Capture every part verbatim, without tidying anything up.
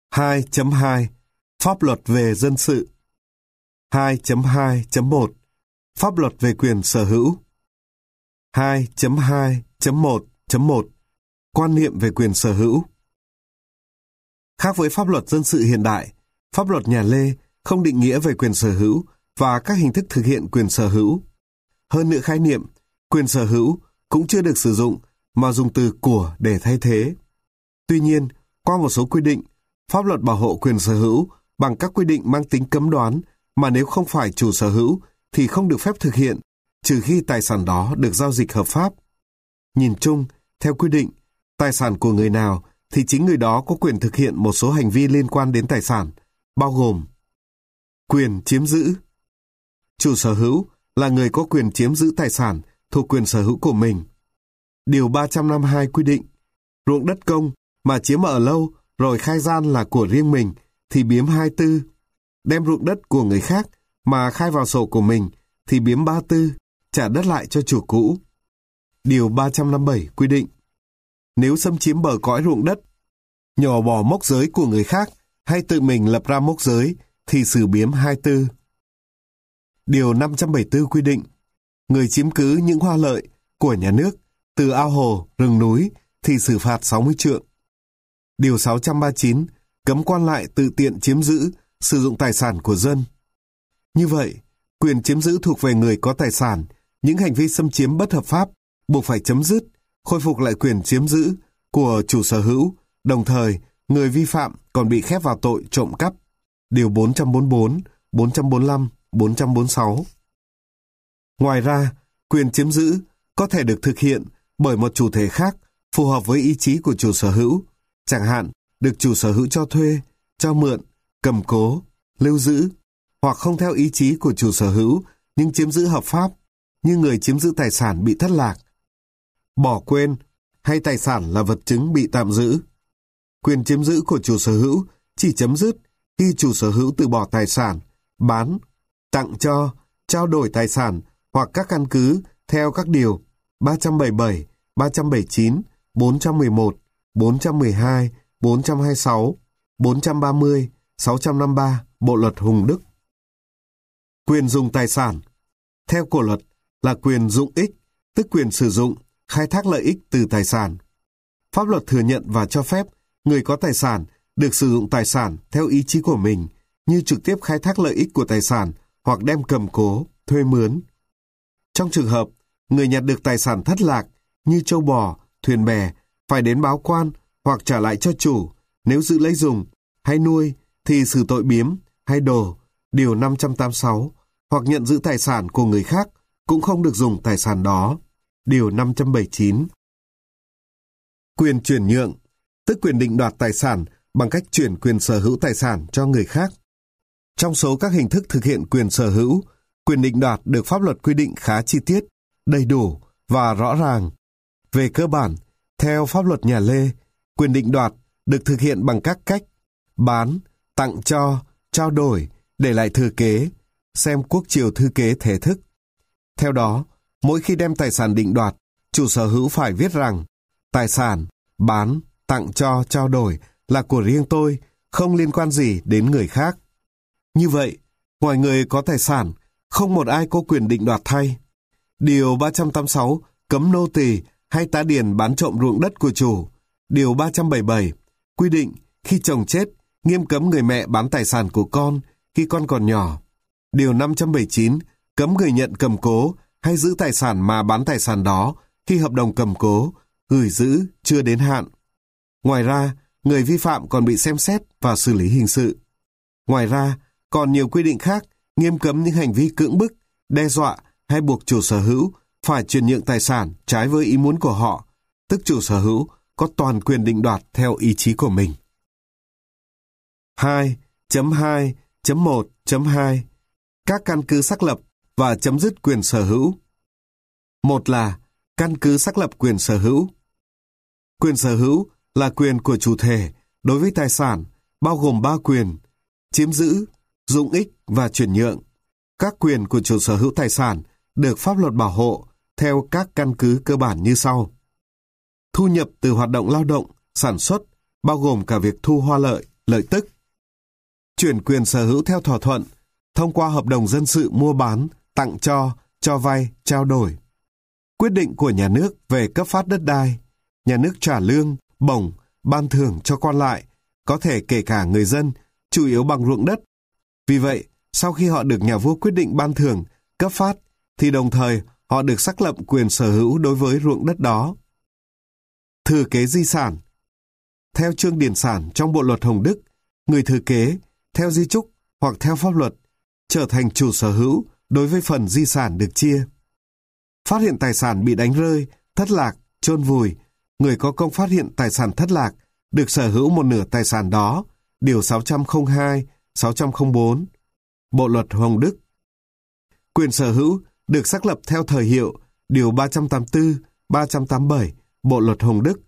hai chấm hai Pháp luật về dân sự. hai chấm hai chấm một Pháp luật về quyền sở hữu. hai chấm hai chấm một chấm một Quan niệm về quyền sở hữu. Khác với pháp luật dân sự hiện đại, pháp luật nhà Lê không định nghĩa về quyền sở hữu và các hình thức thực hiện quyền sở hữu. Hơn nữa, khái niệm quyền sở hữu cũng chưa được sử dụng mà dùng từ của để thay thế. Tuy nhiên, qua một số quy định, pháp luật bảo hộ quyền sở hữu bằng các quy định mang tính cấm đoán mà nếu không phải chủ sở hữu thì không được phép thực hiện, trừ khi tài sản đó được giao dịch hợp pháp. Nhìn chung, theo quy định, tài sản của người nào thì chính người đó có quyền thực hiện một số hành vi liên quan đến tài sản, bao gồm quyền chiếm giữ. Chủ sở hữu là người có quyền chiếm giữ tài sản thuộc quyền sở hữu của mình. Điều ba trăm năm mươi hai quy định, ruộng đất công mà chiếm ở lâu rồi khai gian là của riêng mình thì biếm hai tư, đem ruộng đất của người khác mà khai vào sổ của mình thì biếm ba tư, trả đất lại cho chủ cũ. Điều ba trăm năm mươi bảy quy định, nếu xâm chiếm bờ cõi ruộng đất, nhổ bỏ mốc giới của người khác hay tự mình lập ra mốc giới thì xử biếm hai tư. Điều năm trăm bảy mươi tư quy định, người chiếm cứ những hoa lợi của nhà nước từ ao hồ, rừng núi thì xử phạt sáu mươi trượng. Điều sáu trăm ba mươi chín cấm quan lại tự tiện chiếm giữ, sử dụng tài sản của dân. Như vậy, quyền chiếm giữ thuộc về người có tài sản, những hành vi xâm chiếm bất hợp pháp buộc phải chấm dứt, khôi phục lại quyền chiếm giữ của chủ sở hữu, đồng thời người vi phạm còn bị khép vào tội trộm cắp. Điều bốn trăm bốn mươi tư, bốn trăm bốn mươi lăm, bốn trăm bốn mươi sáu. Ngoài ra, quyền chiếm giữ có thể được thực hiện bởi một chủ thể khác phù hợp với ý chí của chủ sở hữu, chẳng hạn được chủ sở hữu cho thuê, cho mượn, cầm cố, lưu giữ, hoặc không theo ý chí của chủ sở hữu nhưng chiếm giữ hợp pháp, như người chiếm giữ tài sản bị thất lạc, bỏ quên hay tài sản là vật chứng bị tạm giữ. Quyền chiếm giữ của chủ sở hữu chỉ chấm dứt khi chủ sở hữu từ bỏ tài sản, bán, tặng cho, trao đổi tài sản hoặc các căn cứ theo các điều ba trăm bảy mươi bảy, ba trăm bảy mươi chín, bốn trăm mười một, bốn trăm mười hai, bốn trăm hai mươi sáu, bốn trăm ba mươi, sáu trăm năm mươi ba Bộ luật Hùng Đức. Quyền dùng tài sản, theo của luật, là quyền dụng ích, tức quyền sử dụng, khai thác lợi ích từ tài sản. Pháp luật thừa nhận và cho phép người có tài sản được sử dụng tài sản theo ý chí của mình, như trực tiếp khai thác lợi ích của tài sản hoặc đem cầm cố, thuê mướn. Trong trường hợp người nhặt được tài sản thất lạc như trâu bò, thuyền bè, phải đến báo quan hoặc trả lại cho chủ, nếu giữ lấy dùng hay nuôi thì xử tội biếm hay đổ, điều năm trăm tám mươi sáu, hoặc nhận giữ tài sản của người khác cũng không được dùng tài sản đó, điều năm trăm bảy mươi chín. Quyền chuyển nhượng, tức quyền định đoạt tài sản bằng cách chuyển quyền sở hữu tài sản cho người khác. Trong số các hình thức thực hiện quyền sở hữu, quyền định đoạt được pháp luật quy định khá chi tiết, đầy đủ và rõ ràng. Về cơ bản, theo pháp luật nhà Lê, quyền định đoạt được thực hiện bằng các cách bán, tặng cho, trao đổi, để lại thừa kế, xem Quốc triều thư kế thể thức. Theo đó, mỗi khi đem tài sản định đoạt, chủ sở hữu phải viết rằng tài sản, bán, tặng cho, trao đổi là của riêng tôi, không liên quan gì đến người khác. Như vậy, ngoài người có tài sản, không một ai có quyền định đoạt thay. Điều ba trăm tám mươi sáu cấm nô tỳ hay tá điền bán trộm ruộng đất của chủ. Điều ba trăm bảy mươi bảy quy định khi chồng chết, nghiêm cấm người mẹ bán tài sản của con khi con còn nhỏ. Điều năm trăm bảy mươi chín cấm người nhận cầm cố hay giữ tài sản mà bán tài sản đó khi hợp đồng cầm cố, gửi giữ chưa đến hạn. Ngoài ra, người vi phạm còn bị xem xét và xử lý hình sự. Ngoài ra, còn nhiều quy định khác nghiêm cấm những hành vi cưỡng bức, đe dọa hay buộc chủ sở hữu phải chuyển nhượng tài sản trái với ý muốn của họ, tức chủ sở hữu có toàn quyền định đoạt theo ý chí của mình. hai chấm hai chấm một chấm hai Các căn cứ xác lập và chấm dứt quyền sở hữu. Một là căn cứ xác lập quyền sở hữu. Quyền sở hữu là quyền của chủ thể đối với tài sản, bao gồm ba quyền: chiếm giữ, dụng ích và chuyển nhượng. Các quyền của chủ sở hữu tài sản được pháp luật bảo hộ theo các căn cứ cơ bản như sau. Thu nhập từ hoạt động lao động, sản xuất, bao gồm cả việc thu hoa lợi, lợi tức. Chuyển quyền sở hữu theo thỏa thuận, thông qua hợp đồng dân sự mua bán, tặng cho, cho vay, trao đổi. Quyết định của nhà nước về cấp phát đất đai, nhà nước trả lương, bổng, ban thưởng cho quan lại, có thể kể cả người dân, chủ yếu bằng ruộng đất. Vì vậy, sau khi họ được nhà vua quyết định ban thưởng, cấp phát, thì đồng thời họ được xác lập quyền sở hữu đối với ruộng đất đó. Thừa kế di sản. Theo chương điển sản trong Bộ luật Hồng Đức, người thừa kế, theo di chúc hoặc theo pháp luật, trở thành chủ sở hữu đối với phần di sản được chia. Phát hiện tài sản bị đánh rơi, thất lạc, chôn vùi, người có công phát hiện tài sản thất lạc được sở hữu một nửa tài sản đó, điều sáu trăm lẻ hai, sáu trăm lẻ bốn, Bộ luật Hồng Đức. Quyền sở hữu được xác lập theo thời hiệu, điều ba trăm tám mươi tư, ba trăm tám mươi bảy, Bộ luật Hồng Đức.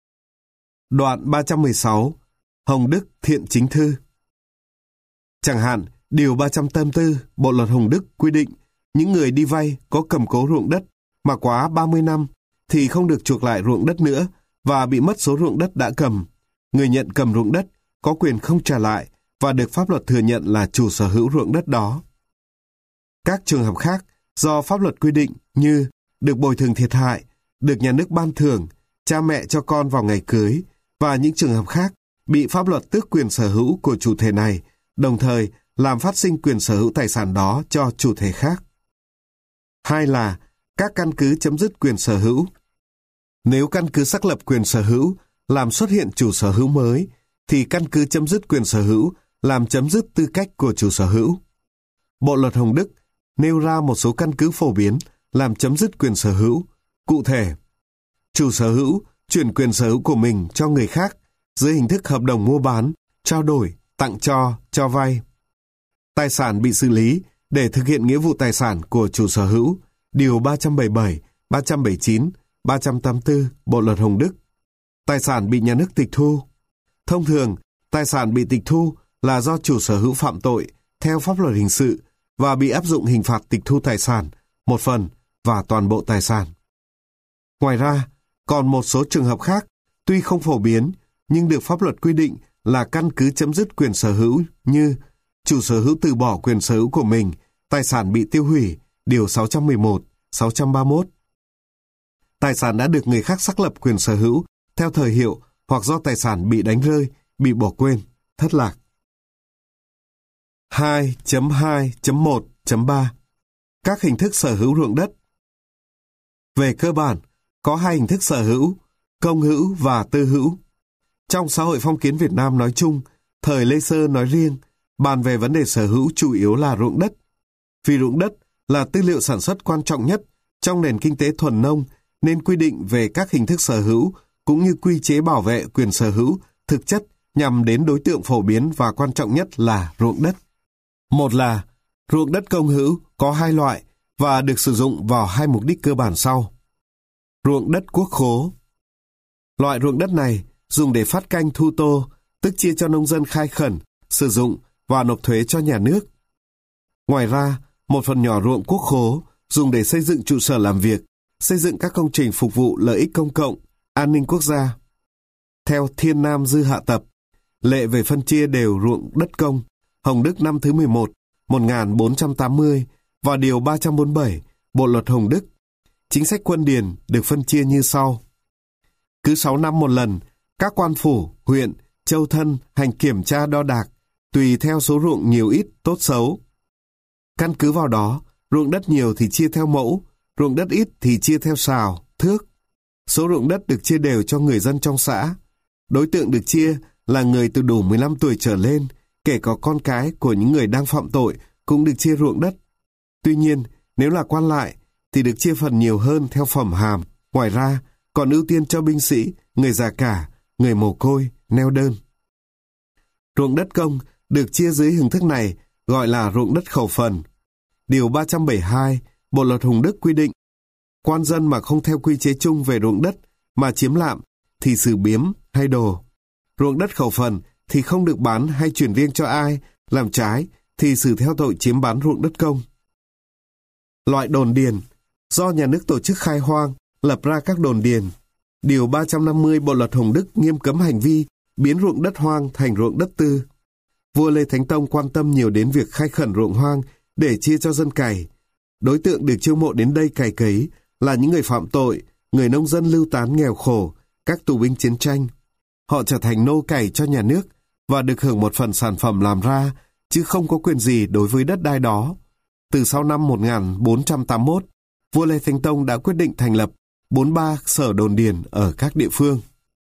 Đoạn ba trăm mười sáu, Hồng Đức Thiện Chính Thư. Chẳng hạn, điều ba trăm tám mươi tư, Bộ luật Hồng Đức quy định những người đi vay có cầm cố ruộng đất mà quá ba mươi năm thì không được chuộc lại ruộng đất nữa và bị mất số ruộng đất đã cầm. Người nhận cầm ruộng đất có quyền không trả lại và được pháp luật thừa nhận là chủ sở hữu ruộng đất đó. Các trường hợp khác do pháp luật quy định như được bồi thường thiệt hại, được nhà nước ban thưởng, cha mẹ cho con vào ngày cưới và những trường hợp khác bị pháp luật tước quyền sở hữu của chủ thể này, đồng thời làm phát sinh quyền sở hữu tài sản đó cho chủ thể khác. Hai là các căn cứ chấm dứt quyền sở hữu. Nếu căn cứ xác lập quyền sở hữu làm xuất hiện chủ sở hữu mới, thì căn cứ chấm dứt quyền sở hữu làm chấm dứt tư cách của chủ sở hữu. Bộ luật Hồng Đức nêu ra một số căn cứ phổ biến làm chấm dứt quyền sở hữu. Cụ thể, chủ sở hữu chuyển quyền sở hữu của mình cho người khác dưới hình thức hợp đồng mua bán, trao đổi, tặng cho, cho vay. Tài sản bị xử lý để thực hiện nghĩa vụ tài sản của chủ sở hữu, điều ba trăm bảy mươi bảy, ba trăm bảy mươi chín, ba trăm tám mươi tư, Bộ luật Hồng Đức. Tài sản bị nhà nước tịch thu. Thông thường, tài sản bị tịch thu là do chủ sở hữu phạm tội theo pháp luật hình sự và bị áp dụng hình phạt tịch thu tài sản, một phần và toàn bộ tài sản. Ngoài ra, còn một số trường hợp khác, tuy không phổ biến, nhưng được pháp luật quy định là căn cứ chấm dứt quyền sở hữu như chủ sở hữu từ bỏ quyền sở hữu của mình, tài sản bị tiêu hủy, điều sáu trăm mười một, sáu trăm ba mươi mốt. Tài sản đã được người khác xác lập quyền sở hữu theo thời hiệu hoặc do tài sản bị đánh rơi, bị bỏ quên, thất lạc. hai chấm hai chấm một chấm ba Các hình thức sở hữu ruộng đất. Về cơ bản, có hai hình thức sở hữu, công hữu và tư hữu. Trong xã hội phong kiến Việt Nam nói chung, thời Lê Sơ nói riêng, bàn về vấn đề sở hữu chủ yếu là ruộng đất. Vì ruộng đất là tư liệu sản xuất quan trọng nhất trong nền kinh tế thuần nông, nên quy định về các hình thức sở hữu cũng như quy chế bảo vệ quyền sở hữu thực chất nhằm đến đối tượng phổ biến và quan trọng nhất là ruộng đất. Một là ruộng đất công hữu có hai loại và được sử dụng vào hai mục đích cơ bản sau. Ruộng đất quốc khố. Loại ruộng đất này dùng để phát canh thu tô, tức chia cho nông dân khai khẩn, sử dụng và nộp thuế cho nhà nước. Ngoài ra, một phần nhỏ ruộng quốc khố dùng để xây dựng trụ sở làm việc, xây dựng các công trình phục vụ lợi ích công cộng, an ninh quốc gia. Theo Thiên Nam Dư Hạ Tập, lệ về phân chia đều ruộng đất công, Hồng Đức năm thứ mười một, một nghìn bốn trăm tám mươi và điều ba trăm bốn mươi bảy, Bộ luật Hồng Đức. Chính sách quân điền được phân chia như sau. Cứ sáu năm một lần, các quan phủ, huyện, châu thân hành kiểm tra đo đạc, tùy theo số ruộng nhiều ít, tốt xấu. Căn cứ vào đó, ruộng đất nhiều thì chia theo mẫu, ruộng đất ít thì chia theo sào, thước. Số ruộng đất được chia đều cho người dân trong xã. Đối tượng được chia là người từ đủ mười lăm tuổi trở lên, kể cả con cái của những người đang phạm tội cũng được chia ruộng đất. Tuy nhiên, nếu là quan lại thì được chia phần nhiều hơn theo phẩm hàm. Ngoài ra, còn ưu tiên cho binh sĩ, người già cả, người mồ côi, neo đơn. Ruộng đất công được chia dưới hình thức này gọi là ruộng đất khẩu phần. Điều ba trăm bảy mươi hai, Bộ luật Hồng Đức quy định, quan dân mà không theo quy chế chung về ruộng đất mà chiếm lạm thì xử biếm hay đồ. Ruộng đất khẩu phần thì không được bán hay chuyển riêng cho ai, làm trái thì xử theo tội chiếm bán ruộng đất công. Loại đồn điền, do nhà nước tổ chức khai hoang, lập ra các đồn điền. Điều ba trăm năm mươi Bộ luật Hồng Đức nghiêm cấm hành vi biến ruộng đất hoang thành ruộng đất tư. Vua Lê Thánh Tông quan tâm nhiều đến việc khai khẩn ruộng hoang để chia cho dân cày. Đối tượng được chiêu mộ đến đây cày cấy là những người phạm tội, người nông dân lưu tán nghèo khổ, các tù binh chiến tranh. Họ trở thành nô cày cho nhà nước và được hưởng một phần sản phẩm làm ra, chứ không có quyền gì đối với đất đai đó. Từ sau năm một nghìn bốn trăm tám mươi mốt, vua Lê Thánh Tông đã quyết định thành lập bốn mươi ba sở đồn điền ở các địa phương.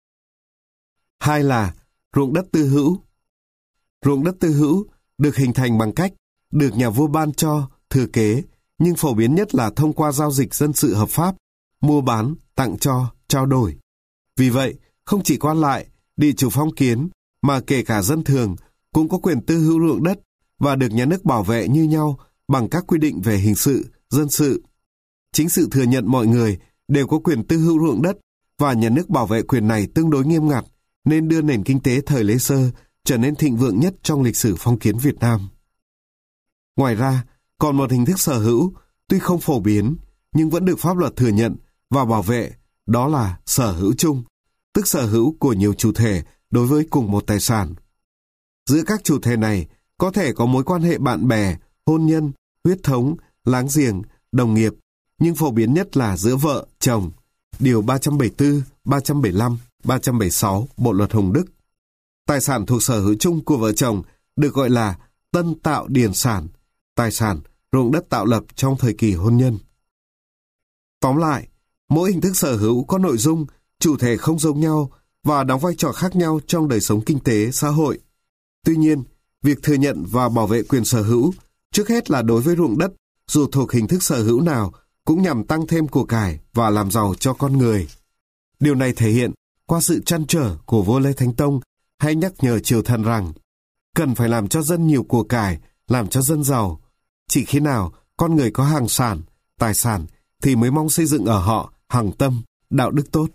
Hai là ruộng đất tư hữu. Ruộng đất tư hữu được hình thành bằng cách được nhà vua ban cho, thừa kế, nhưng phổ biến nhất là thông qua giao dịch dân sự hợp pháp, mua bán, tặng cho, trao đổi. Vì vậy, không chỉ quan lại, địa chủ phong kiến, mà kể cả dân thường cũng có quyền tư hữu ruộng đất và được nhà nước bảo vệ như nhau bằng các quy định về hình sự, dân sự. Chính sự thừa nhận mọi người đều có quyền tư hữu ruộng đất và nhà nước bảo vệ quyền này tương đối nghiêm ngặt, nên đưa nền kinh tế thời Lê Sơ trở nên thịnh vượng nhất trong lịch sử phong kiến Việt Nam. Ngoài ra, còn một hình thức sở hữu, tuy không phổ biến, nhưng vẫn được pháp luật thừa nhận và bảo vệ, đó là sở hữu chung, tức sở hữu của nhiều chủ thể đối với cùng một tài sản. Giữa các chủ thể này có thể có mối quan hệ bạn bè, hôn nhân, huyết thống, láng giềng, đồng nghiệp, nhưng phổ biến nhất là giữa vợ, chồng. Điều ba trăm bảy mươi tư, ba trăm bảy mươi lăm, ba trăm bảy mươi sáu Bộ Luật Hồng Đức. Tài sản thuộc sở hữu chung của vợ chồng được gọi là tân tạo điền sản, tài sản, ruộng đất tạo lập trong thời kỳ hôn nhân. Tóm lại, mỗi hình thức sở hữu có nội dung, chủ thể không giống nhau và đóng vai trò khác nhau trong đời sống kinh tế, xã hội. Tuy nhiên, việc thừa nhận và bảo vệ quyền sở hữu, trước hết là đối với ruộng đất, dù thuộc hình thức sở hữu nào, cũng nhằm tăng thêm của cải và làm giàu cho con người. Điều này thể hiện qua sự trăn trở của vua Lê Thánh Tông hay nhắc nhở triều thần rằng cần phải làm cho dân nhiều của cải, làm cho dân giàu. Chỉ khi nào con người có hàng sản, tài sản thì mới mong xây dựng ở họ hằng tâm, đạo đức tốt.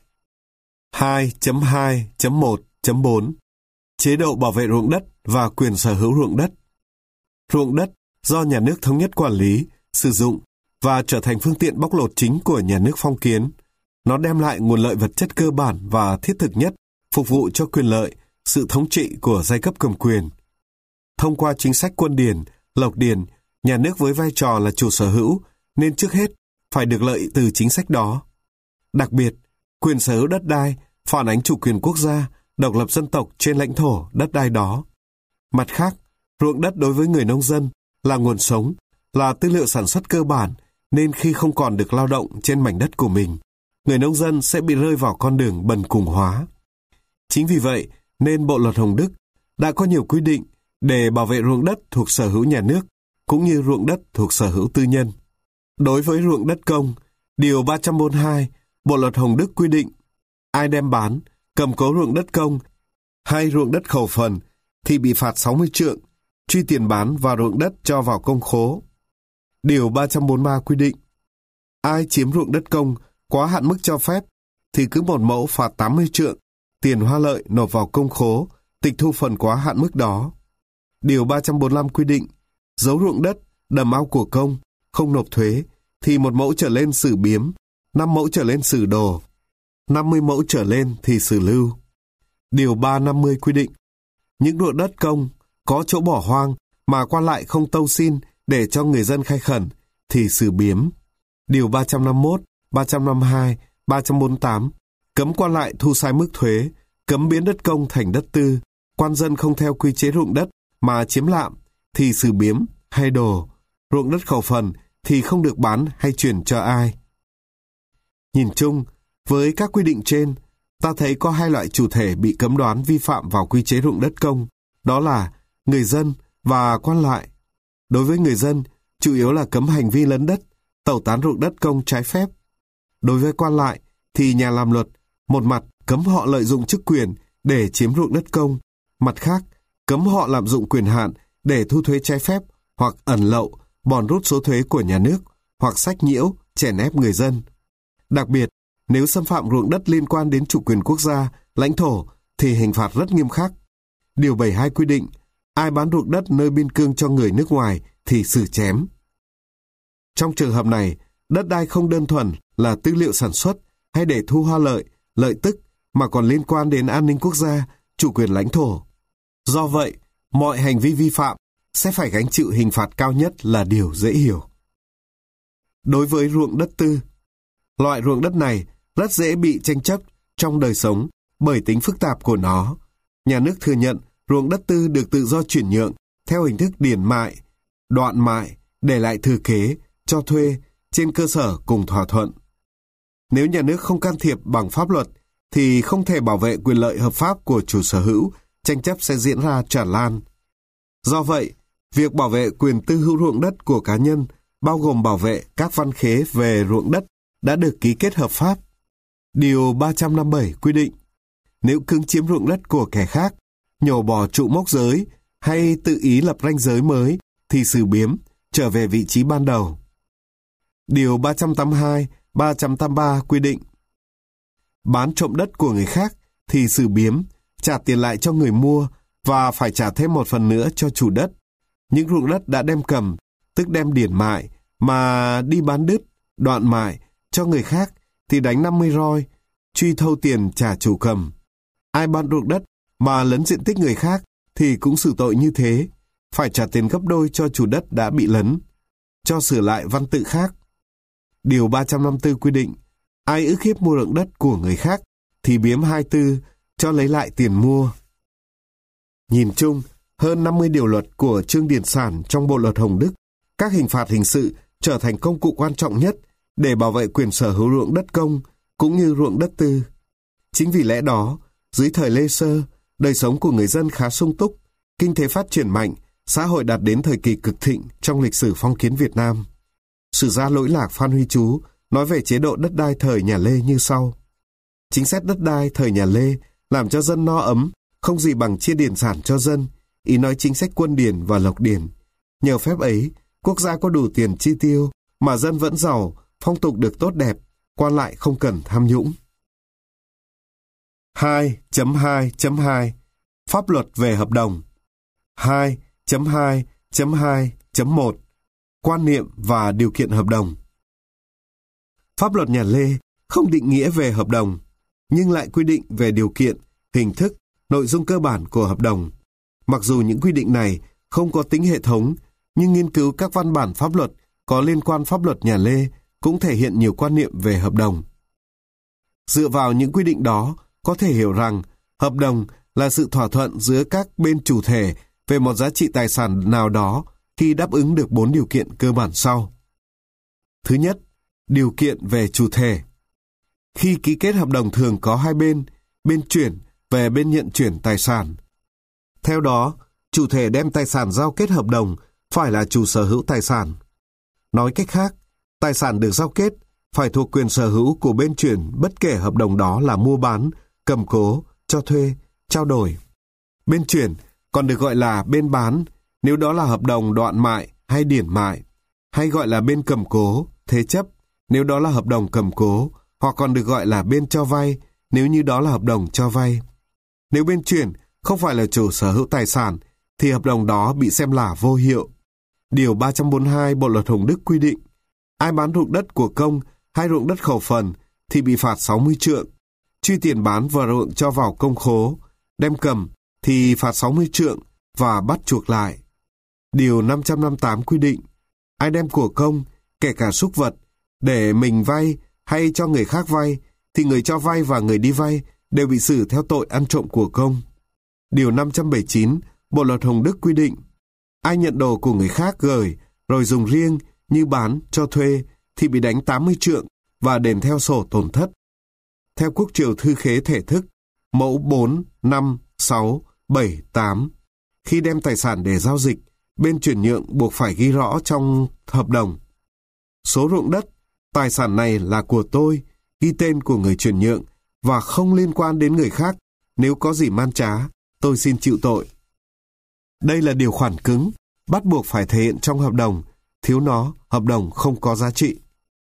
hai chấm hai chấm một chấm bốn Chế độ bảo vệ ruộng đất và quyền sở hữu ruộng đất. Ruộng đất do nhà nước thống nhất quản lý, sử dụng và trở thành phương tiện bóc lột chính của nhà nước phong kiến. Nó đem lại nguồn lợi vật chất cơ bản và thiết thực nhất, phục vụ cho quyền lợi, sự thống trị của giai cấp cầm quyền. Thông qua chính sách quân điền, lộc điền, nhà nước với vai trò là chủ sở hữu, nên trước hết phải được lợi từ chính sách đó. Đặc biệt, quyền sở hữu đất đai phản ánh chủ quyền quốc gia, độc lập dân tộc trên lãnh thổ đất đai đó. Mặt khác, ruộng đất đối với người nông dân là nguồn sống, là tư liệu sản xuất cơ bản, nên khi không còn được lao động trên mảnh đất của mình, người nông dân sẽ bị rơi vào con đường bần cùng hóa. Chính vì vậy, nên Bộ Luật Hồng Đức đã có nhiều quy định để bảo vệ ruộng đất thuộc sở hữu nhà nước, cũng như ruộng đất thuộc sở hữu tư nhân. Đối với ruộng đất công, Điều ba trăm bốn mươi hai, Bộ Luật Hồng Đức quy định, ai đem bán, cầm cố ruộng đất công hay ruộng đất khẩu phần thì bị phạt sáu mươi trượng, truy tiền bán và ruộng đất cho vào công khố. Điều ba trăm bốn mươi ba quy định, ai chiếm ruộng đất công quá hạn mức cho phép thì cứ một mẫu phạt tám mươi trượng, tiền hoa lợi nộp vào công khố, tịch thu phần quá hạn mức đó. Điều ba trăm bốn mươi lăm quy định, giấu ruộng đất, đầm ao của công, không nộp thuế, thì một mẫu trở lên xử biếm, năm mẫu trở lên xử đồ, năm mươi mẫu trở lên thì xử lưu. Điều ba trăm năm mươi quy định, những ruộng đất công có chỗ bỏ hoang mà quan lại không tâu xin để cho người dân khai khẩn thì xử biếm. Điều ba trăm năm mươi mốt, ba trăm năm mươi hai, ba trăm bốn mươi tám, cấm quan lại thu sai mức thuế, cấm biến đất công thành đất tư, quan dân không theo quy chế ruộng đất mà chiếm lạm thì xử biếm hay đồ, ruộng đất khẩu phần thì không được bán hay chuyển cho ai. Nhìn chung, với các quy định trên, ta thấy có hai loại chủ thể bị cấm đoán vi phạm vào quy chế ruộng đất công, đó là người dân và quan lại. Đối với người dân, chủ yếu là cấm hành vi lấn đất, tẩu tán ruộng đất công trái phép. Đối với quan lại, thì nhà làm luật, một mặt cấm họ lợi dụng chức quyền để chiếm ruộng đất công, mặt khác, cấm họ lạm dụng quyền hạn để thu thuế trái phép hoặc ẩn lậu, bòn rút số thuế của nhà nước, hoặc sách nhiễu, chèn ép người dân. Đặc biệt, nếu xâm phạm ruộng đất liên quan đến chủ quyền quốc gia, lãnh thổ, thì hình phạt rất nghiêm khắc. Điều bảy mươi hai quy định, ai bán ruộng đất nơi biên cương cho người nước ngoài thì xử chém. Trong trường hợp này, đất đai không đơn thuần là tư liệu sản xuất hay để thu hoa lợi, lợi tức, mà còn liên quan đến an ninh quốc gia, chủ quyền lãnh thổ. Do vậy, mọi hành vi vi phạm sẽ phải gánh chịu hình phạt cao nhất là điều dễ hiểu. Đối với ruộng đất tư, loại ruộng đất này rất dễ bị tranh chấp trong đời sống bởi tính phức tạp của nó. Nhà nước thừa nhận ruộng đất tư được tự do chuyển nhượng theo hình thức điển mại, đoạn mại, để lại thừa kế, cho thuê trên cơ sở cùng thỏa thuận. Nếu nhà nước không can thiệp bằng pháp luật thì không thể bảo vệ quyền lợi hợp pháp của chủ sở hữu, tranh chấp sẽ diễn ra tràn lan. Do vậy, việc bảo vệ quyền tư hữu ruộng đất của cá nhân bao gồm bảo vệ các văn khế về ruộng đất đã được ký kết hợp pháp. Điều ba trăm năm mươi bảy quy định, nếu cưỡng chiếm ruộng đất của kẻ khác, nhổ bỏ trụ mốc giới hay tự ý lập ranh giới mới thì xử biếm, trở về vị trí ban đầu. Điều ba trăm tám mươi hai, ba trăm tám mươi ba quy định, bán trộm đất của người khác thì xử biếm, trả tiền lại cho người mua và phải trả thêm một phần nữa cho chủ đất. Những ruộng đất đã đem cầm, tức đem điển mại, mà đi bán đứt, đoạn mại cho người khác thì đánh năm mươi roi, truy thâu tiền trả chủ cầm. Ai bán ruộng đất mà lấn diện tích người khác thì cũng xử tội như thế, phải trả tiền gấp đôi cho chủ đất đã bị lấn, cho sửa lại văn tự khác. Điều ba trăm năm mươi tư quy định, ai ức hiếp mua ruộng đất của người khác thì biếm hai tư, cho lấy lại tiền mua. Nhìn chung, hơn năm mươi điều luật của chương điển sản trong Bộ luật Hồng Đức, các hình phạt hình sự trở thành công cụ quan trọng nhất để bảo vệ quyền sở hữu ruộng đất công cũng như ruộng đất tư. Chính vì lẽ đó, dưới thời Lê Sơ, đời sống của người dân khá sung túc, kinh tế phát triển mạnh, xã hội đạt đến thời kỳ cực thịnh trong lịch sử phong kiến Việt Nam. Sử gia Lỗi Lạc Phan Huy Chú nói về chế độ đất đai thời nhà Lê như sau. Chính sách đất đai thời nhà Lê làm cho dân no ấm, không gì bằng chia điển sản cho dân, ý nói chính sách quân điển và lộc điển. Nhờ phép ấy, quốc gia có đủ tiền chi tiêu, mà dân vẫn giàu, phong tục được tốt đẹp, quan lại không cần tham nhũng. hai chấm hai chấm hai Pháp luật về hợp đồng. hai chấm hai chấm hai chấm một Quan niệm và điều kiện hợp đồng. Pháp luật nhà Lê không định nghĩa về hợp đồng, nhưng lại quy định về điều kiện, hình thức, nội dung cơ bản của hợp đồng. Mặc dù những quy định này không có tính hệ thống, nhưng nghiên cứu các văn bản pháp luật có liên quan pháp luật nhà Lê cũng thể hiện nhiều quan niệm về hợp đồng. Dựa vào những quy định đó, có thể hiểu rằng hợp đồng là sự thỏa thuận giữa các bên chủ thể về một giá trị tài sản nào đó khi đáp ứng được bốn điều kiện cơ bản sau. Thứ nhất, điều kiện về chủ thể. Khi ký kết hợp đồng thường có hai bên, bên chuyển và bên nhận chuyển tài sản. Theo đó, chủ thể đem tài sản giao kết hợp đồng phải là chủ sở hữu tài sản. Nói cách khác, tài sản được giao kết phải thuộc quyền sở hữu của bên chuyển bất kể hợp đồng đó là mua bán, cầm cố, cho thuê, trao đổi. Bên chuyển còn được gọi là bên bán nếu đó là hợp đồng đoạn mại hay điển mại, hay gọi là bên cầm cố, thế chấp nếu đó là hợp đồng cầm cố, hoặc còn được gọi là bên cho vay nếu như đó là hợp đồng cho vay. Nếu bên chuyển không phải là chủ sở hữu tài sản thì hợp đồng đó bị xem là vô hiệu. Điều ba trăm bốn mươi hai Bộ luật Hồng Đức quy định, ai bán ruộng đất của công hay ruộng đất khẩu phần thì bị phạt sáu mươi trượng, truy tiền bán và ruộng cho vào công khố, đem cầm thì phạt sáu mươi trượng và bắt chuộc lại. Điều năm trăm năm mươi tám quy định, ai đem của công, kể cả súc vật, để mình vay hay cho người khác vay, thì người cho vay và người đi vay đều bị xử theo tội ăn trộm của công. Điều năm trăm bảy mươi chín Bộ luật Hồng Đức quy định, ai nhận đồ của người khác gửi rồi dùng riêng như bán, cho thuê thì bị đánh tám mươi trượng và đền theo sổ tổn thất. Theo Quốc triều Thư khế thể thức, mẫu bốn, năm, sáu, bảy, tám, khi đem tài sản để giao dịch, bên chuyển nhượng buộc phải ghi rõ trong hợp đồng. Số ruộng đất, tài sản này là của tôi, ghi tên của người chuyển nhượng và không liên quan đến người khác. Nếu có gì man trá, tôi xin chịu tội. Đây là điều khoản cứng, bắt buộc phải thể hiện trong hợp đồng, thiếu nó, hợp đồng không có giá trị.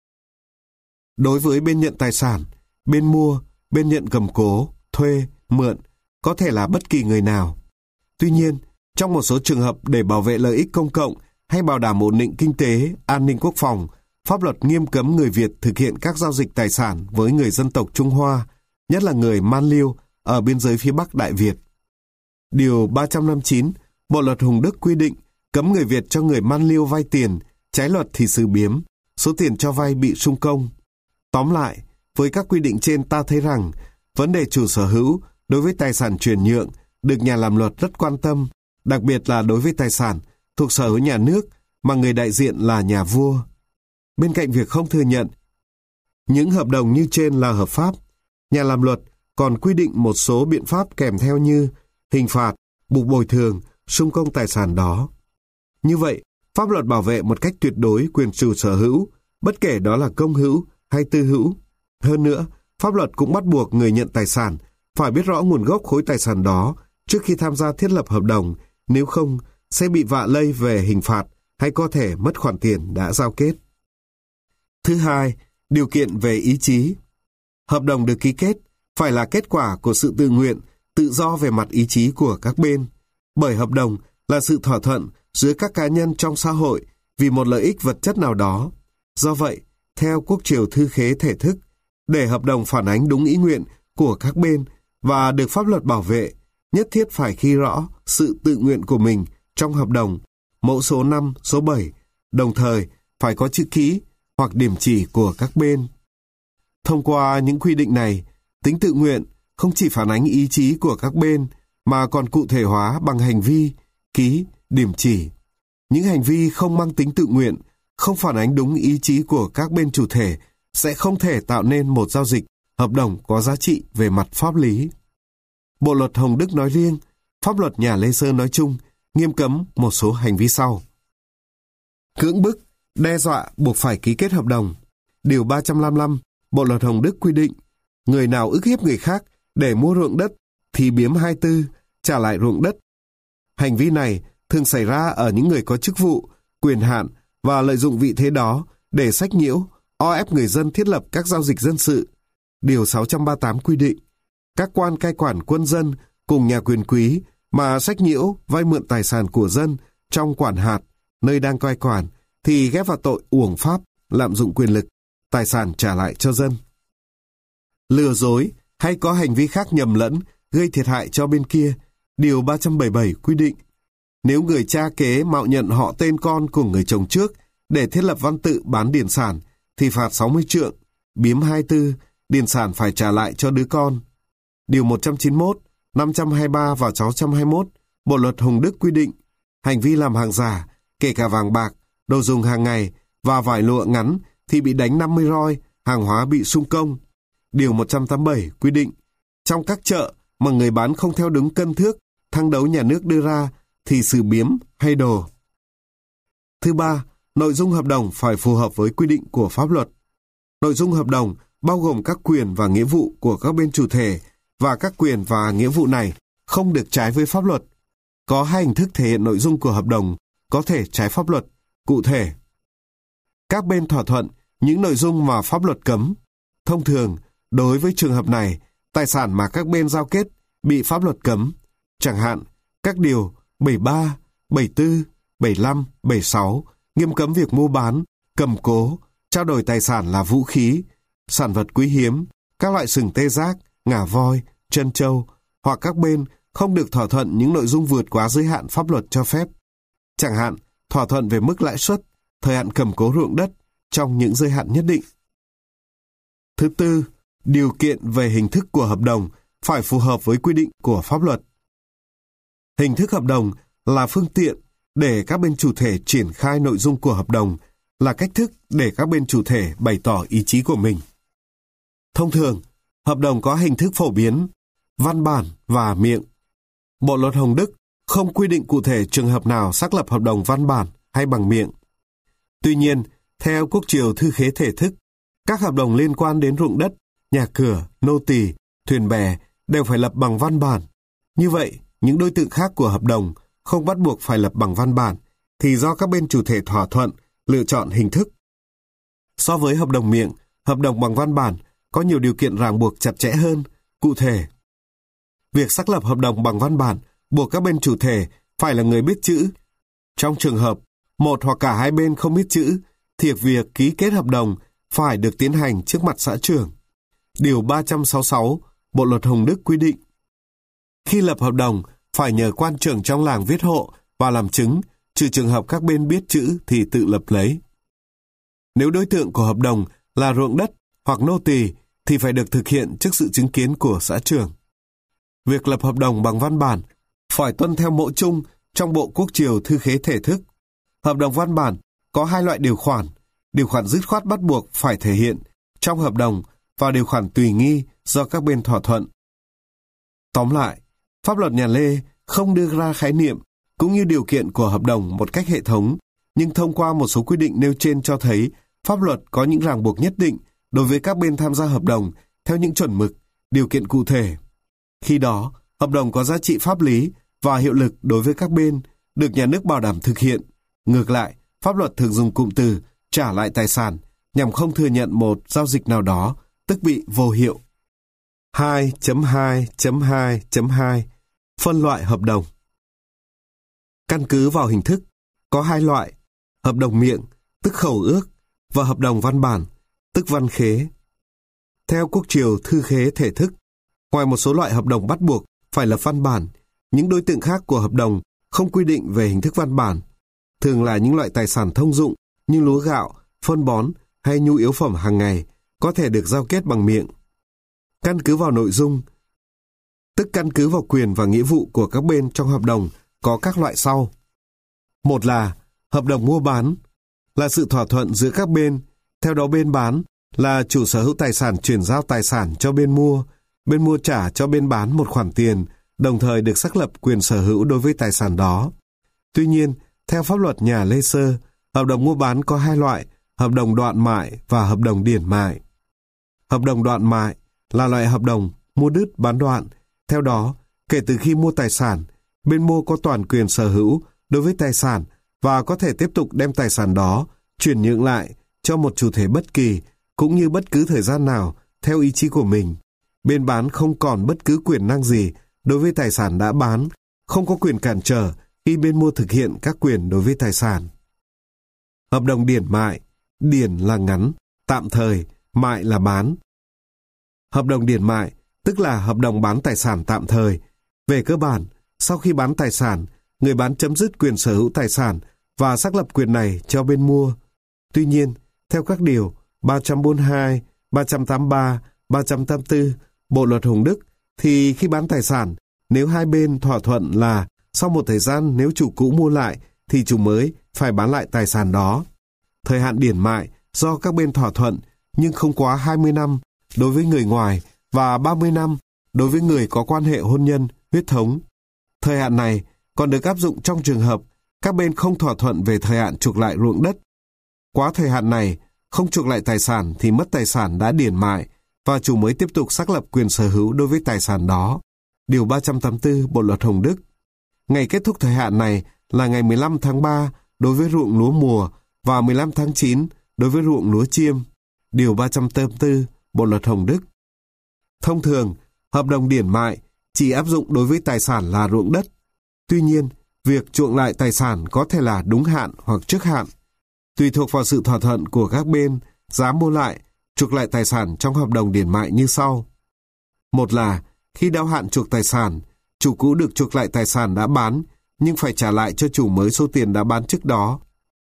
Đối với bên nhận tài sản, bên mua, bên nhận cầm cố, thuê, mượn, có thể là bất kỳ người nào. Tuy nhiên, trong một số trường hợp để bảo vệ lợi ích công cộng hay bảo đảm ổn định kinh tế, an ninh quốc phòng, pháp luật nghiêm cấm người Việt thực hiện các giao dịch tài sản với người dân tộc Trung Hoa, nhất là người Man Liêu ở biên giới phía Bắc Đại Việt. Điều ba trăm năm mươi chín, Bộ luật Hùng Đức quy định cấm người Việt cho người Man Liêu vay tiền, trái luật thì xử biếm, số tiền cho vay bị sung công. Tóm lại, với các quy định trên ta thấy rằng, vấn đề chủ sở hữu đối với tài sản chuyển nhượng được nhà làm luật rất quan tâm, đặc biệt là đối với tài sản thuộc sở hữu nhà nước mà người đại diện là nhà vua. Bên cạnh việc không thừa nhận những hợp đồng như trên là hợp pháp, nhà làm luật còn quy định một số biện pháp kèm theo như hình phạt, buộc bồi thường, sung công tài sản đó. Như vậy, pháp luật bảo vệ một cách tuyệt đối quyền chủ sở hữu, bất kể đó là công hữu hay tư hữu. Hơn nữa, pháp luật cũng bắt buộc người nhận tài sản phải biết rõ nguồn gốc khối tài sản đó trước khi tham gia thiết lập hợp đồng, nếu không sẽ bị vạ lây về hình phạt hay có thể mất khoản tiền đã giao kết. Thứ hai, điều kiện về ý chí. Hợp đồng được ký kết phải là kết quả của sự tự nguyện, tự do về mặt ý chí của các bên, bởi hợp đồng là sự thỏa thuận giữa các cá nhân trong xã hội vì một lợi ích vật chất nào đó. Do vậy, theo quốc triều thư khế thể thức, để hợp đồng phản ánh đúng ý nguyện của các bên và được pháp luật bảo vệ, nhất thiết phải ghi rõ sự tự nguyện của mình trong hợp đồng, mẫu số năm, số bảy, đồng thời phải có chữ ký hoặc điểm chỉ của các bên. Thông qua những quy định này, tính tự nguyện không chỉ phản ánh ý chí của các bên mà còn cụ thể hóa bằng hành vi, ký, điểm chỉ. Những hành vi không mang tính tự nguyện, không phản ánh đúng ý chí của các bên chủ thể sẽ không thể tạo nên một giao dịch, hợp đồng có giá trị về mặt pháp lý. Bộ luật Hồng Đức nói riêng, pháp luật nhà Lê Sơ nói chung, nghiêm cấm một số hành vi sau. Cưỡng bức, đe dọa buộc phải ký kết hợp đồng. Điều ba trăm năm mươi lăm, Bộ luật Hồng Đức quy định, người nào ức hiếp người khác để mua ruộng đất thì biếm hai tư, trả lại ruộng đất. Hành vi này thường xảy ra ở những người có chức vụ, quyền hạn và lợi dụng vị thế đó để sách nhiễu, o ép người dân thiết lập các giao dịch dân sự. Điều sáu trăm ba mươi tám quy định, các quan cai quản quân dân cùng nhà quyền quý mà sách nhiễu vay mượn tài sản của dân trong quản hạt, nơi đang cai quản, thì ghép vào tội uổng pháp, lạm dụng quyền lực, tài sản trả lại cho dân. Lừa dối hay có hành vi khác nhầm lẫn gây thiệt hại cho bên kia. Điều ba trăm bảy mươi bảy quy định, nếu người cha kế mạo nhận họ tên con của người chồng trước để thiết lập văn tự bán điền sản thì phạt sáu mươi trượng, biếm hai tư, điền sản phải trả lại cho đứa con. Điều một trăm chín mươi mốt, năm trăm hai mươi ba và sáu trăm hai mươi mốt, Bộ luật Hồng Đức quy định, hành vi làm hàng giả, kể cả vàng bạc, đồ dùng hàng ngày và vải lụa ngắn thì bị đánh năm mươi roi, hàng hóa bị sung công. Điều một trăm tám mươi bảy quy định, trong các chợ mà người bán không theo đúng cân thước, thang đấu nhà nước đưa ra thì xử biếm hay đồ. Thứ ba, nội dung hợp đồng phải phù hợp với quy định của pháp luật. Nội dung hợp đồng bao gồm các quyền và nghĩa vụ của các bên chủ thể và các quyền và nghĩa vụ này không được trái với pháp luật. Có hai hình thức thể hiện nội dung của hợp đồng có thể trái pháp luật. Cụ thể, các bên thỏa thuận những nội dung mà pháp luật cấm. Thông thường, đối với trường hợp này, tài sản mà các bên giao kết bị pháp luật cấm, chẳng hạn các điều bảy mươi ba, bảy mươi tư, bảy mươi lăm, bảy mươi sáu nghiêm cấm việc mua bán, cầm cố, trao đổi tài sản là vũ khí, sản vật quý hiếm, các loại sừng tê giác, ngà voi, trân châu, hoặc các bên không được thỏa thuận những nội dung vượt quá giới hạn pháp luật cho phép. Chẳng hạn, thỏa thuận về mức lãi suất, thời hạn cầm cố ruộng đất trong những giới hạn nhất định. Thứ tư, điều kiện về hình thức của hợp đồng phải phù hợp với quy định của pháp luật. Hình thức hợp đồng là phương tiện để các bên chủ thể triển khai nội dung của hợp đồng, là cách thức để các bên chủ thể bày tỏ ý chí của mình. Thông thường, hợp đồng có hình thức phổ biến, văn bản và miệng. Bộ luật Hồng Đức không quy định cụ thể trường hợp nào xác lập hợp đồng văn bản hay bằng miệng. Tuy nhiên, theo quốc triều thư khế thể thức, các hợp đồng liên quan đến ruộng đất, nhà cửa, nô tỳ, thuyền bè đều phải lập bằng văn bản. Như vậy, những đối tượng khác của hợp đồng không bắt buộc phải lập bằng văn bản, thì do các bên chủ thể thỏa thuận, lựa chọn hình thức. So với hợp đồng miệng, hợp đồng bằng văn bản có nhiều điều kiện ràng buộc chặt chẽ hơn. Cụ thể, việc xác lập hợp đồng bằng văn bản buộc các bên chủ thể phải là người biết chữ. Trong trường hợp một hoặc cả hai bên không biết chữ, thì việc ký kết hợp đồng phải được tiến hành trước mặt xã trưởng. Điều ba trăm sáu mươi sáu, Bộ luật Hồng Đức quy định, khi lập hợp đồng phải nhờ quan trưởng trong làng viết hộ và làm chứng, trừ trường hợp các bên biết chữ thì tự lập lấy. Nếu đối tượng của hợp đồng là ruộng đất hoặc nô tỳ thì phải được thực hiện trước sự chứng kiến của xã trưởng. Việc lập hợp đồng bằng văn bản phải tuân theo mẫu chung trong Bộ Quốc triều thư khế thể thức. Hợp đồng văn bản có hai loại điều khoản, điều khoản dứt khoát bắt buộc phải thể hiện trong hợp đồng và điều khoản tùy nghi do các bên thỏa thuận. Tóm lại, pháp luật nhà Lê không đưa ra khái niệm cũng như điều kiện của hợp đồng một cách hệ thống, nhưng thông qua một số quy định nêu trên cho thấy pháp luật có những ràng buộc nhất định đối với các bên tham gia hợp đồng theo những chuẩn mực, điều kiện cụ thể. Khi đó, hợp đồng có giá trị pháp lý và hiệu lực đối với các bên, được nhà nước bảo đảm thực hiện. Ngược lại, pháp luật thường dùng cụm từ trả lại tài sản nhằm không thừa nhận một giao dịch nào đó, tức bị vô hiệu. hai chấm hai chấm hai chấm hai Phân loại hợp đồng. Căn cứ vào hình thức, có hai loại: hợp đồng miệng, tức khẩu ước, và hợp đồng văn bản, tức văn khế. Theo Quốc triều thư khế thể thức, ngoài một số loại hợp đồng bắt buộc phải lập văn bản, những đối tượng khác của hợp đồng không quy định về hình thức văn bản, thường là những loại tài sản thông dụng như lúa gạo, phân bón hay nhu yếu phẩm hàng ngày, có thể được giao kết bằng miệng. Căn cứ vào nội dung, tức căn cứ vào quyền và nghĩa vụ của các bên trong hợp đồng, có các loại sau. Một là hợp đồng mua bán, là sự thỏa thuận giữa các bên, theo đó bên bán là chủ sở hữu tài sản chuyển giao tài sản cho bên mua, bên mua trả cho bên bán một khoản tiền, đồng thời được xác lập quyền sở hữu đối với tài sản đó. Tuy nhiên, theo pháp luật nhà Lê Sơ, hợp đồng mua bán có hai loại: hợp đồng đoạn mại và hợp đồng điển mại. Hợp đồng đoạn mại là loại hợp đồng mua đứt bán đoạn. Theo đó, kể từ khi mua tài sản, bên mua có toàn quyền sở hữu đối với tài sản và có thể tiếp tục đem tài sản đó chuyển nhượng lại cho một chủ thể bất kỳ, cũng như bất cứ thời gian nào theo ý chí của mình. Bên bán không còn bất cứ quyền năng gì đối với tài sản đã bán, không có quyền cản trở khi bên mua thực hiện các quyền đối với tài sản. Hợp đồng điển mại, điển là ngắn, tạm thời, mại là bán. Hợp đồng điển mại tức là hợp đồng bán tài sản tạm thời. Về cơ bản, sau khi bán tài sản, người bán chấm dứt quyền sở hữu tài sản và xác lập quyền này cho bên mua. Tuy nhiên, theo các điều ba trăm bốn mươi hai, ba trăm tám mươi ba, ba trăm tám mươi tư Bộ luật Hùng Đức, thì khi bán tài sản, nếu hai bên thỏa thuận là sau một thời gian nếu chủ cũ mua lại thì chủ mới phải bán lại tài sản đó. Thời hạn điển mại do các bên thỏa thuận nhưng không quá hai mươi năm đối với người ngoài và ba mươi năm đối với người có quan hệ hôn nhân, huyết thống. Thời hạn này còn được áp dụng trong trường hợp các bên không thỏa thuận về thời hạn chuộc lại ruộng đất. Quá thời hạn này, không chuộc lại tài sản thì mất tài sản đã điển mại và chủ mới tiếp tục xác lập quyền sở hữu đối với tài sản đó. Điều ba trăm tám mươi tư Bộ luật Hồng Đức. Ngày kết thúc thời hạn này là ngày mười lăm tháng ba đối với ruộng lúa mùa và mười lăm tháng chín đối với ruộng lúa chiêm. Điều ba trăm tám mươi tư Bộ luật Hồng Đức. Thông thường, hợp đồng điển mại chỉ áp dụng đối với tài sản là ruộng đất. Tuy nhiên, việc chuộng lại tài sản có thể là đúng hạn hoặc trước hạn. Tùy thuộc vào sự thỏa thuận của các bên, giá mua lại, chuộc lại tài sản trong hợp đồng điển mại như sau. Một là, khi đáo hạn chuộc tài sản, chủ cũ được chuộc lại tài sản đã bán, nhưng phải trả lại cho chủ mới số tiền đã bán trước đó,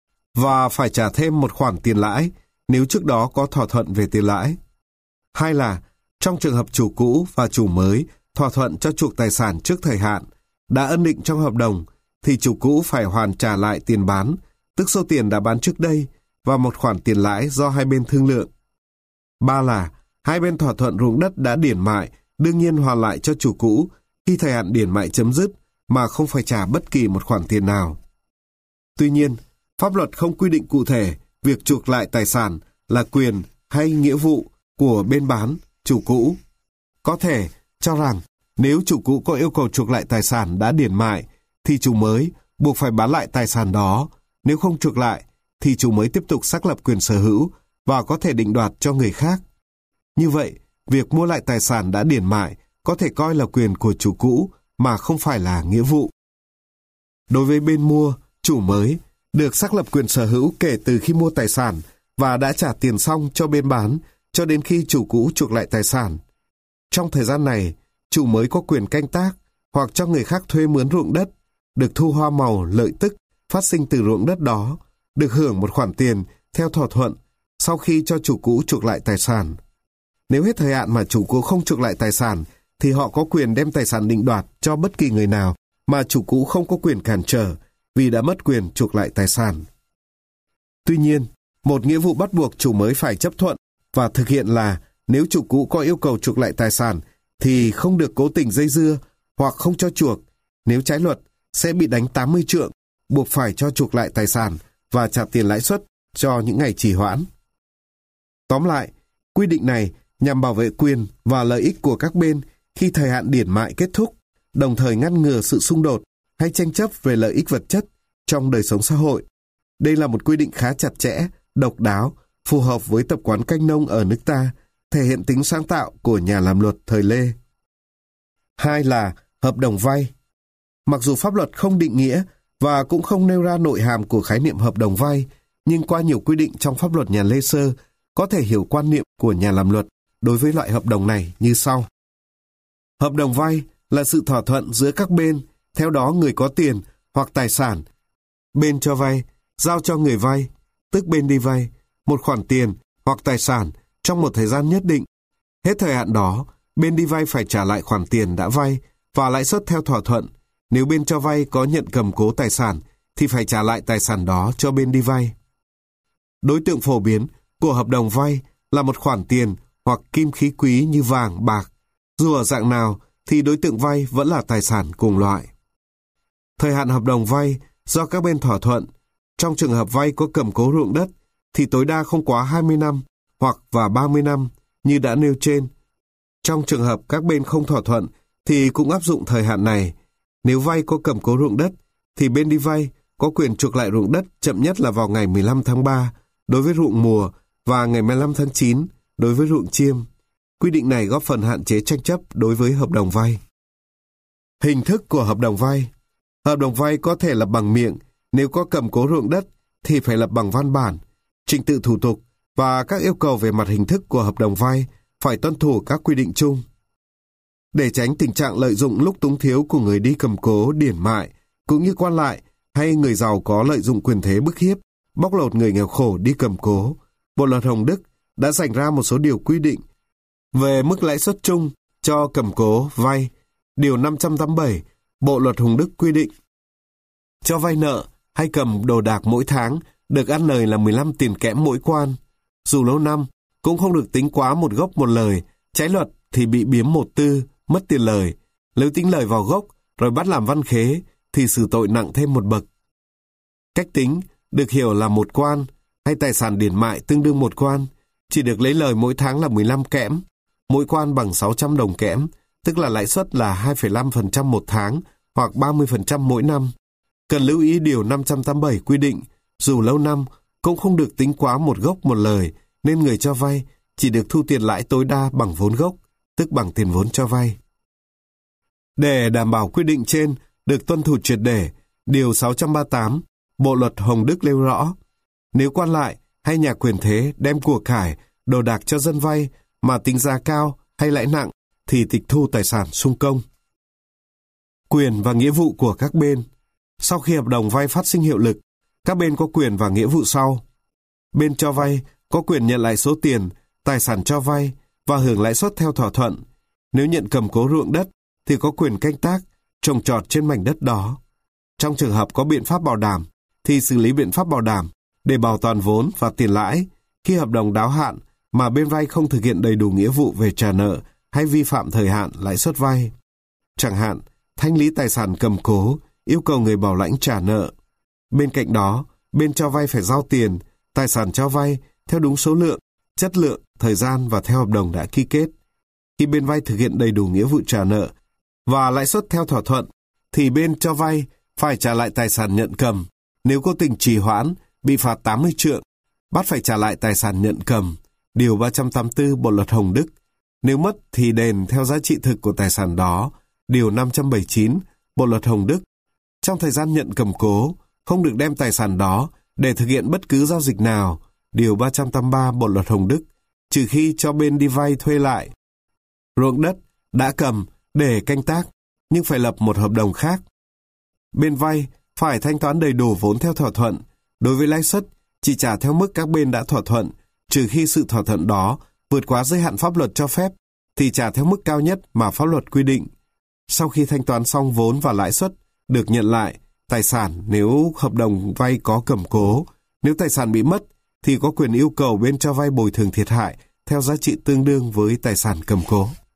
và phải trả thêm một khoản tiền lãi nếu trước đó có thỏa thuận về tiền lãi. Hai là, trong trường hợp chủ cũ và chủ mới thỏa thuận cho chuộc tài sản trước thời hạn, đã ân định trong hợp đồng, thì chủ cũ phải hoàn trả lại tiền bán, tức số tiền đã bán trước đây, và một khoản tiền lãi do hai bên thương lượng. Ba là, hai bên thỏa thuận ruộng đất đã điển mại, đương nhiên hoàn lại cho chủ cũ khi thời hạn điển mại chấm dứt, mà không phải trả bất kỳ một khoản tiền nào. Tuy nhiên, pháp luật không quy định cụ thể việc chuộc lại tài sản là quyền hay nghĩa vụ của bên bán, chủ cũ. Có thể cho rằng nếu chủ cũ có yêu cầu chuộc lại tài sản đã điển mại, thì chủ mới buộc phải bán lại tài sản đó. Nếu không chuộc lại, thì chủ mới tiếp tục xác lập quyền sở hữu và có thể định đoạt cho người khác. Như vậy, việc mua lại tài sản đã điển mại có thể coi là quyền của chủ cũ mà không phải là nghĩa vụ. Đối với bên mua, chủ mới được xác lập quyền sở hữu kể từ khi mua tài sản và đã trả tiền xong cho bên bán cho đến khi chủ cũ chuộc lại tài sản. Trong thời gian này, chủ mới có quyền canh tác, hoặc cho người khác thuê mướn ruộng đất, được thu hoa màu lợi tức phát sinh từ ruộng đất đó, được hưởng một khoản tiền theo thỏa thuận sau khi cho chủ cũ chuộc lại tài sản. Nếu hết thời hạn mà chủ cũ không chuộc lại tài sản, thì họ có quyền đem tài sản định đoạt cho bất kỳ người nào mà chủ cũ không có quyền cản trở vì đã mất quyền chuộc lại tài sản. Tuy nhiên, một nghĩa vụ bắt buộc chủ mới phải chấp thuận và thực hiện là nếu chủ cũ có yêu cầu chuộc lại tài sản thì không được cố tình dây dưa hoặc không cho chuộc. Nếu trái luật, sẽ bị đánh tám mươi trượng, buộc phải cho chuộc lại tài sản và trả tiền lãi suất cho những ngày trì hoãn. Tóm lại, quy định này nhằm bảo vệ quyền và lợi ích của các bên khi thời hạn điển mại kết thúc, đồng thời ngăn ngừa sự xung đột hay tranh chấp về lợi ích vật chất trong đời sống xã hội. Đây là một quy định khá chặt chẽ, độc đáo, phù hợp với tập quán canh nông ở nước ta, thể hiện tính sáng tạo của nhà làm luật thời Lê. Hai là hợp đồng vay. Mặc dù pháp luật không định nghĩa và cũng không nêu ra nội hàm của khái niệm hợp đồng vay, nhưng qua nhiều quy định trong pháp luật nhà Lê Sơ, có thể hiểu quan niệm của nhà làm luật đối với loại hợp đồng này như sau. Hợp đồng vay là sự thỏa thuận giữa các bên, theo đó người có tiền hoặc tài sản, bên cho vay, giao cho người vay, tức bên đi vay, một khoản tiền hoặc tài sản trong một thời gian nhất định. Hết thời hạn đó, bên đi vay phải trả lại khoản tiền đã vay và lãi suất theo thỏa thuận. Nếu bên cho vay có nhận cầm cố tài sản, thì phải trả lại tài sản đó cho bên đi vay. Đối tượng phổ biến của hợp đồng vay là một khoản tiền hoặc kim khí quý như vàng, bạc. Dù ở dạng nào thì đối tượng vay vẫn là tài sản cùng loại. Thời hạn hợp đồng vay do các bên thỏa thuận, trong trường hợp vay có cầm cố ruộng đất thì tối đa không quá hai mươi năm hoặc và ba mươi năm như đã nêu trên. Trong trường hợp các bên không thỏa thuận thì cũng áp dụng thời hạn này. Nếu vay có cầm cố ruộng đất thì bên đi vay có quyền chuộc lại ruộng đất chậm nhất là vào ngày mười lăm tháng ba đối với ruộng mùa và ngày mười lăm tháng chín đối với ruộng chiêm. Quy định này góp phần hạn chế tranh chấp đối với hợp đồng vay. Hình thức của hợp đồng vay. Hợp đồng vay có thể lập bằng miệng, nếu có cầm cố ruộng đất thì phải lập bằng văn bản. Trình tự thủ tục và các yêu cầu về mặt hình thức của hợp đồng vay phải tuân thủ các quy định chung. Để tránh tình trạng lợi dụng lúc túng thiếu của người đi cầm cố, điển mại, cũng như quan lại hay người giàu có lợi dụng quyền thế bức hiếp, bóc lột người nghèo khổ đi cầm cố, Bộ luật Hồng Đức đã dành ra một số điều quy định về mức lãi suất chung cho cầm cố vay. Điều năm trăm tám mươi bảy Bộ luật Hồng Đức quy định cho vay nợ hay cầm đồ đạc mỗi tháng được ăn lời là mười lăm tiền kẽm mỗi quan. Dù lâu năm cũng không được tính quá một gốc một lời, trái luật thì bị biếm một tư, mất tiền lời. Nếu tính lời vào gốc rồi bắt làm văn khế thì xử tội nặng thêm một bậc. Cách tính được hiểu là một quan hay tài sản điển mại tương đương một quan, chỉ được lấy lời mỗi tháng là mười lăm kẽm, mỗi quan bằng sáu trăm đồng kẽm, tức là lãi suất là hai phẩy năm phần trăm một tháng hoặc ba mươi phần trăm mỗi năm. Cần lưu ý điều năm trăm tám mươi bảy quy định, dù lâu năm cũng không được tính quá một gốc một lời, nên người cho vay chỉ được thu tiền lãi tối đa bằng vốn gốc, tức bằng tiền vốn cho vay. Để đảm bảo quy định trên được tuân thủ triệt để, điều sáu trăm ba mươi tám Bộ luật Hồng Đức nêu rõ, nếu quan lại hay nhà quyền thế đem của cải, đồ đạc cho dân vay mà tính giá cao hay lãi nặng thì tịch thu tài sản sung công. Quyền và nghĩa vụ của các bên. Sau khi hợp đồng vay phát sinh hiệu lực, các bên có quyền và nghĩa vụ sau. Bên cho vay có quyền nhận lại số tiền, tài sản cho vay và hưởng lãi suất theo thỏa thuận. Nếu nhận cầm cố ruộng đất thì có quyền canh tác, trồng trọt trên mảnh đất đó. Trong trường hợp có biện pháp bảo đảm thì xử lý biện pháp bảo đảm để bảo toàn vốn và tiền lãi. Khi hợp đồng đáo hạn mà bên vay không thực hiện đầy đủ nghĩa vụ về trả nợ hay vi phạm thời hạn lãi suất vay. Chẳng hạn, thanh lý tài sản cầm cố, yêu cầu người bảo lãnh trả nợ. Bên cạnh đó, bên cho vay phải giao tiền, tài sản cho vay theo đúng số lượng, chất lượng, thời gian và theo hợp đồng đã ký kết. Khi bên vay thực hiện đầy đủ nghĩa vụ trả nợ và lãi suất theo thỏa thuận, thì bên cho vay phải trả lại tài sản nhận cầm. Nếu có tình trì hoãn, bị phạt tám mươi trượng, bắt phải trả lại tài sản nhận cầm. Điều ba trăm tám mươi tư Bộ luật Hồng Đức. Nếu mất thì đền theo giá trị thực của tài sản đó. Điều năm trăm bảy mươi chín Bộ luật Hồng Đức. Trong thời gian nhận cầm cố, không được đem tài sản đó để thực hiện bất cứ giao dịch nào. Điều ba trăm tám mươi ba Bộ luật Hồng Đức. Trừ khi cho bên đi vay thuê lại ruộng đất đã cầm để canh tác, nhưng phải lập một hợp đồng khác. Bên vay phải thanh toán đầy đủ vốn theo thỏa thuận. Đối với lãi suất, chỉ trả theo mức các bên đã thỏa thuận, trừ khi sự thỏa thuận đó vượt quá giới hạn pháp luật cho phép, thì trả theo mức cao nhất mà pháp luật quy định. Sau khi thanh toán xong vốn và lãi suất, được nhận lại tài sản nếu hợp đồng vay có cầm cố. Nếu tài sản bị mất, thì có quyền yêu cầu bên cho vay bồi thường thiệt hại theo giá trị tương đương với tài sản cầm cố.